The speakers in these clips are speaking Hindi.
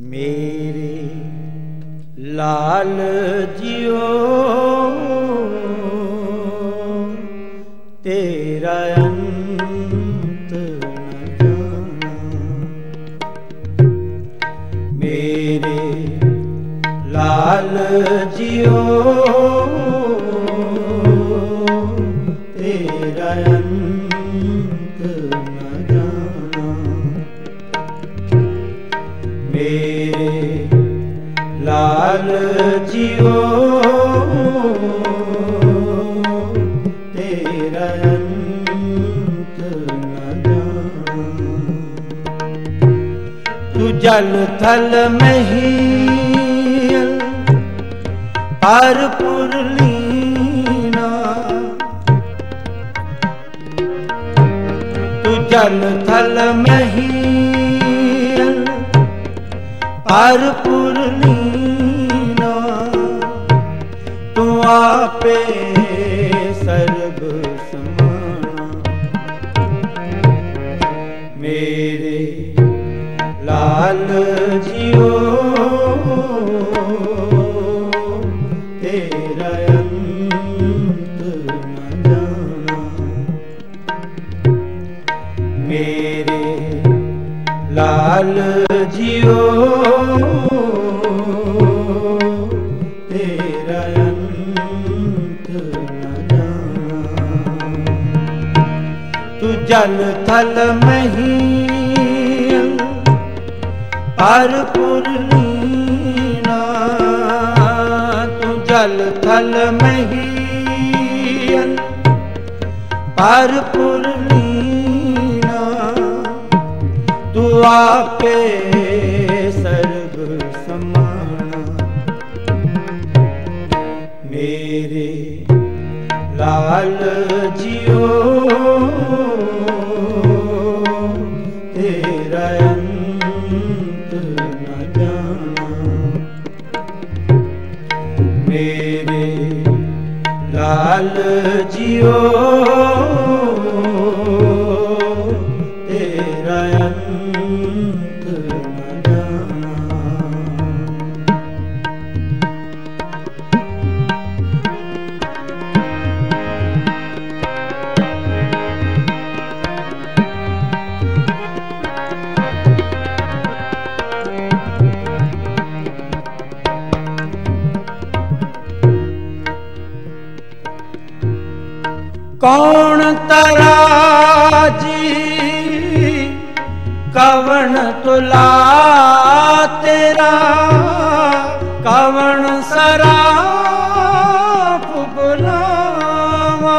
मेरे लाल जियो तेरा अंत न जाना। मेरे लाल जियो तेरा अंत न जाना। मेरे लाल जियो तेरा अंत न जाना। तू जल थल महीयल पार पुरलीना। तू जल थल महीयल पार पुरलीना। तू आपे सर्ब समाना। मेरे लाल जियो तेरा अंत न जाना। मेरे लाल जियो तेरा अंत न जाना। तू जल थल महीयल पार पुरलीना। तू जल थल महीयल पार पुरलीना। तू आपे सर्व समाना। मेरे लाल जियो तेरा अंत न जाना। मेरे लाल जियो तेरा अंत न जाना। कौन तराजी कवन तुला तेरा। कवन सराप बुलावा।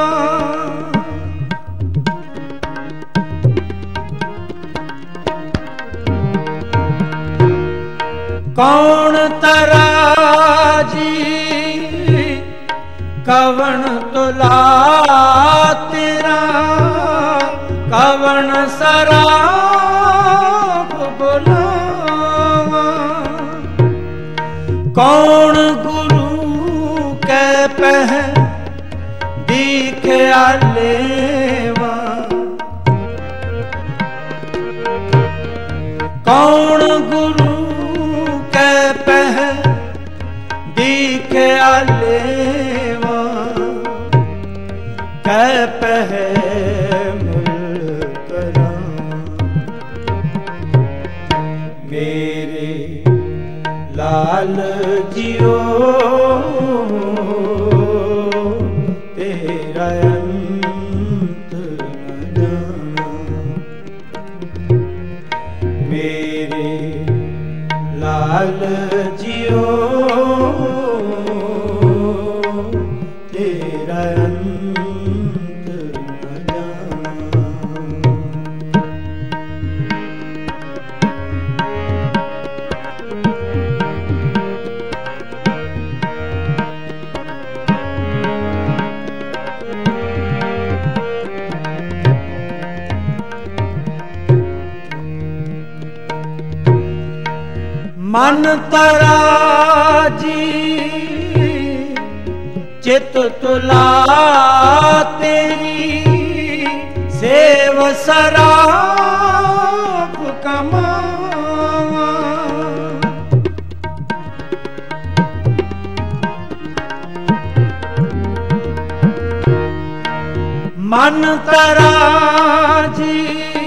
कौन तराजी कवन तुला तेरा। कवन सराप बुलावा। कौन गुरु के पह दिखे आलेवा। कौन गुरु के पह दिखे आलेवा। कै पह मुल करा। मेरे लाल जियो तेरा अंत न जाना। मेरे लाल जियो तेरा अंत न जाना। मन तराजी चित तुला तेरी। सेव सराप कमावा। मन तराजी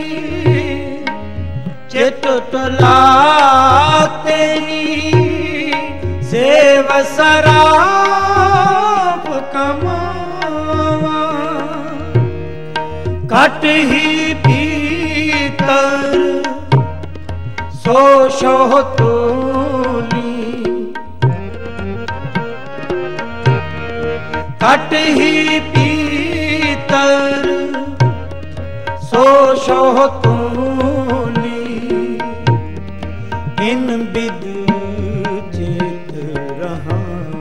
चित तुला तेरी सेव सराप कमावा कट ही भीतर सो तोली कट ही भीतर सो तोली इन बिद चित रहा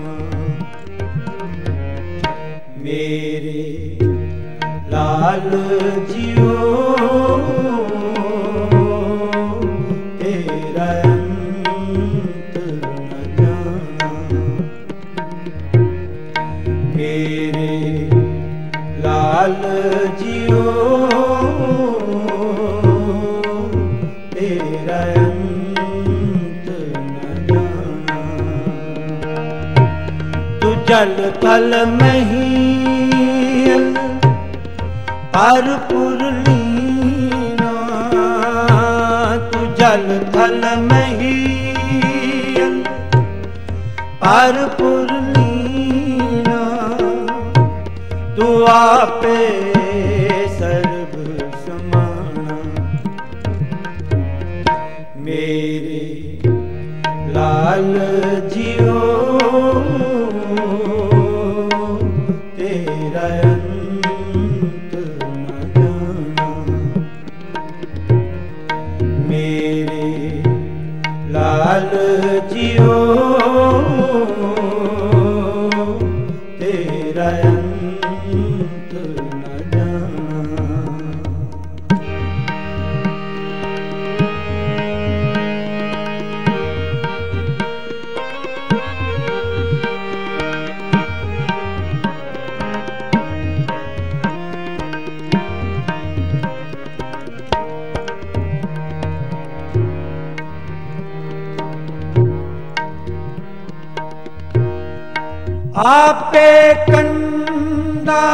मेरे लाल जियो तेरा अंत न जाना मेरे लाल जियो तेरा अंत न जाना तू जल थल महीन पर पुरलीना तू जल थल महीन पर पुरलीना तू आपे सर्व समाना मेरे लाल जियो तेरा अंत न जाना मेरे लाल जियो तेरा अंत न जाना आपे कंदा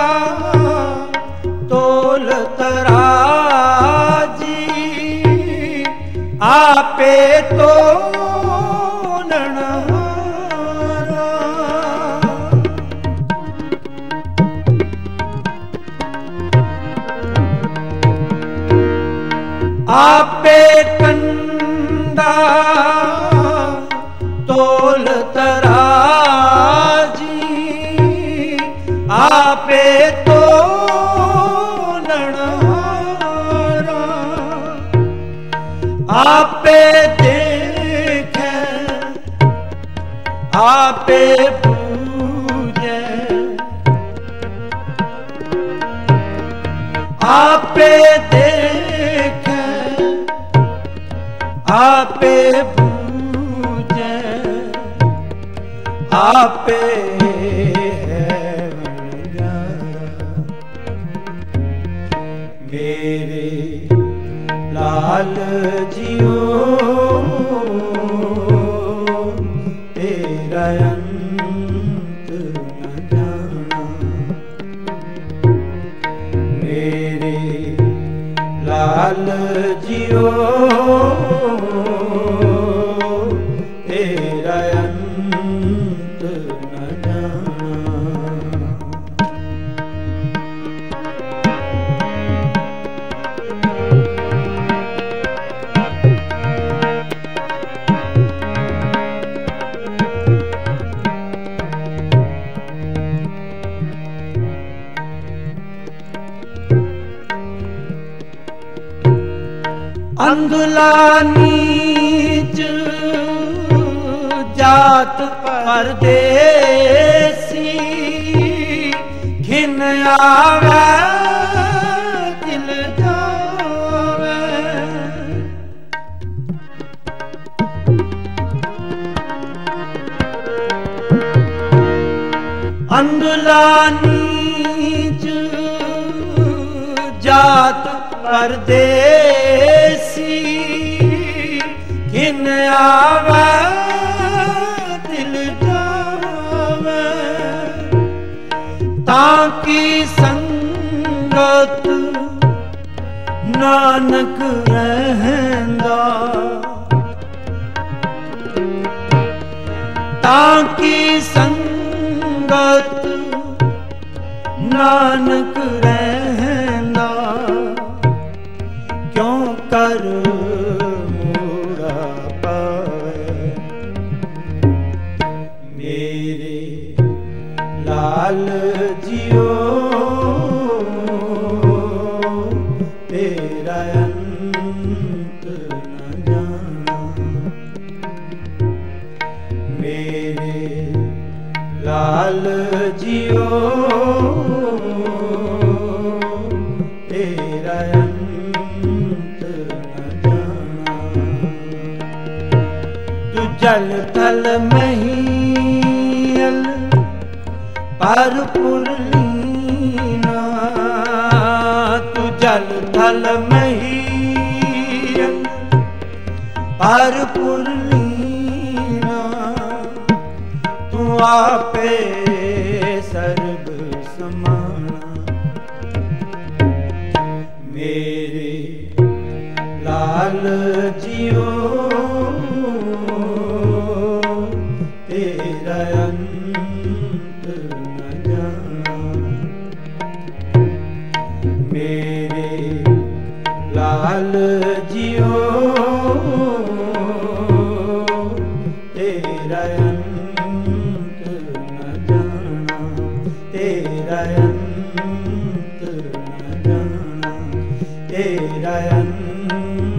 तोल तराजी आपे तोलनहारा आपे कंदा तोल तराजी आपे तोलनहारा आपे देखे आपे पूजे आपे देखे आपे पूजे आपे मेरे लाल जियो तेरा अंत न जाना मेरे लाल जियो तेरा अंत न जाना अंधुला नीच जात परदेसी घिन आवे दिल जावे अंधुला नीच जात परदेसी घिन आवे दिल जावे ताकि संग नानक रहंदा ताकी संगत नानक रहंदा क्यों कर मूड़ा पावे मेरे लाल जियो तेरा अंत न जाना मेरे लाल जियो तेरा अंत न जाना तू जल थल महियल पर पुरलीना तू जल थल महियल पर पुरलीना तू आपे सर्व समाना मेरे लाल जियो तेरा अंत न जाना मेरे लाल जियो तेरा अंत न जाना तेरा अंत न जाना तेरा अंत